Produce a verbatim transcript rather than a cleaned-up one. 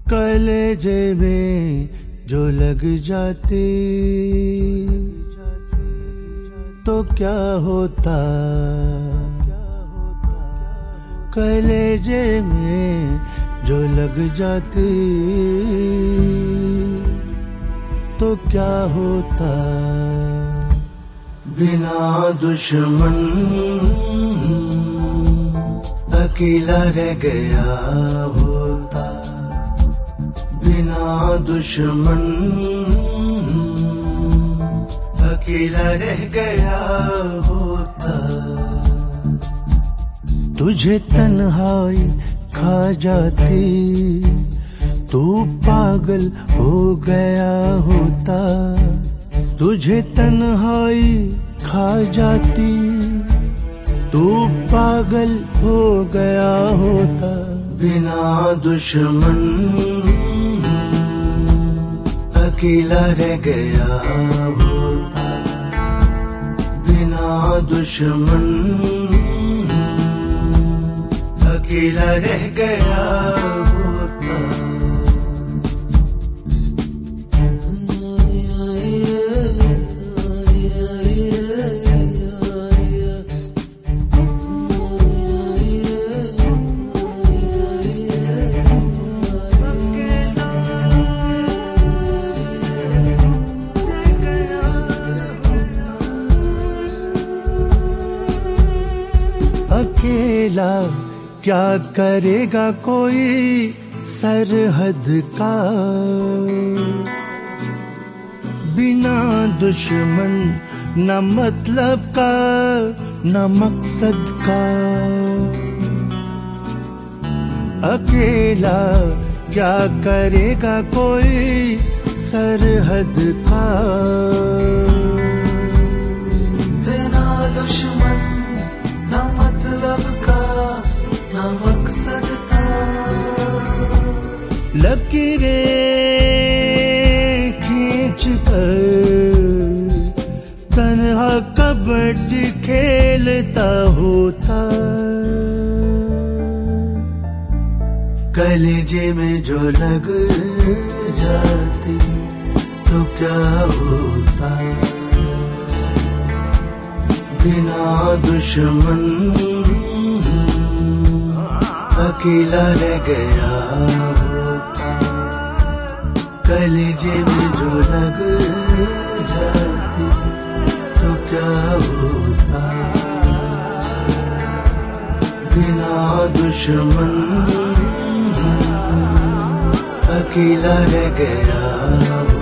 कलेजे में जो लग जाती तो क्या होता, कलेजे में जो लग जाती तो क्या होता। बिना दुश्मन अकेला रह गया होता, बिना दुश्मन अकेला रह गया होता। तुझे तन्हाई खा जाती तू पागल हो गया होता, तुझे तन्हाई खा जाती तू पागल हो गया होता। बिना दुश्मन अकेला रह गया होता, बिना दुश्मन अकेला रह गया होता। अकेला क्या करेगा कोई सरहद का, बिना दुश्मन न मतलब का न मकसद का। अकेला क्या करेगा कोई सरहद का, बिना दुश्मन न मतलब का न मकसद का। लकीरें खींच कर तन्हा कबड्डी खेलता होता, कलेजे में जो लग जाती तो क्या होता। बिना दुश्मन अकेला रह गया होता, कलेजे में जो लग जाती तो क्या होता। बिना दुश्मन अकेला रह गया।